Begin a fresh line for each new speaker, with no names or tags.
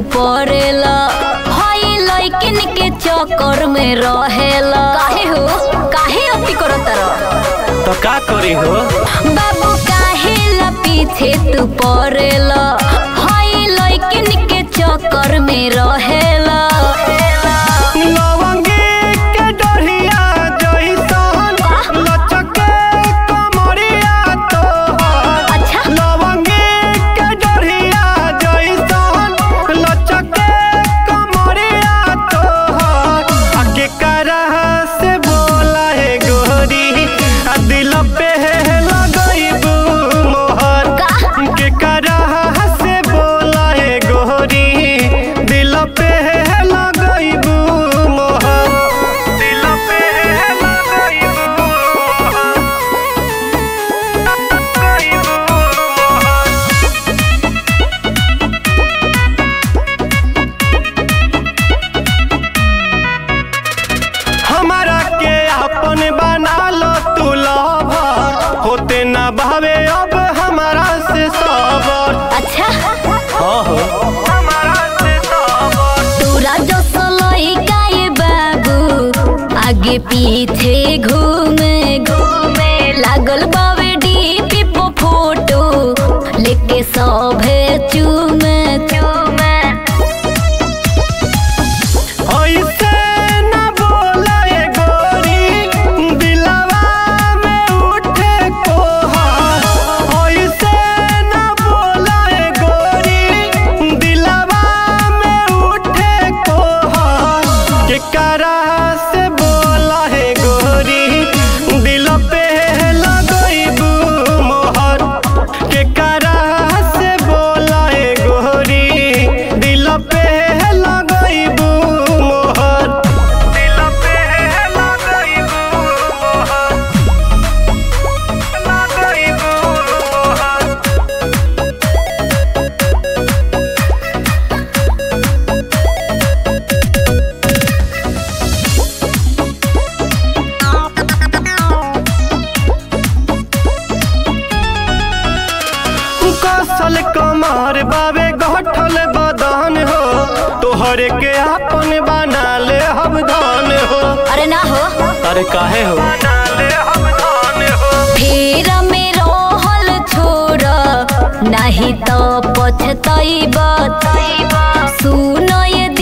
पड़ेला हई लइकिन के चक्कर में रहेला। काहे हो काहे अति करत रह
तो का करी हो
बाबू काहे ला पीछे तू पड़ेला हई लइकिन के चक्कर में रहेला।
होते ना भावे अब हमारा से सबर।
अच्छा
हाँ हो हमारा से सबर।
तोरा जो सलई गाए बाबू आगे पीछे घूमे घूमे लागल बावे डीपी पे फोटो लेके सभे चूमे चूमे। कसल कमर बाबे गठल बदन हो तोहरे के अपन बना ले हम धन हो। अरे ना हो अरे काहे हो बना ले हम धन हो। फिर में रहल छोड़ नहीं तो पछताइबा सुनो ये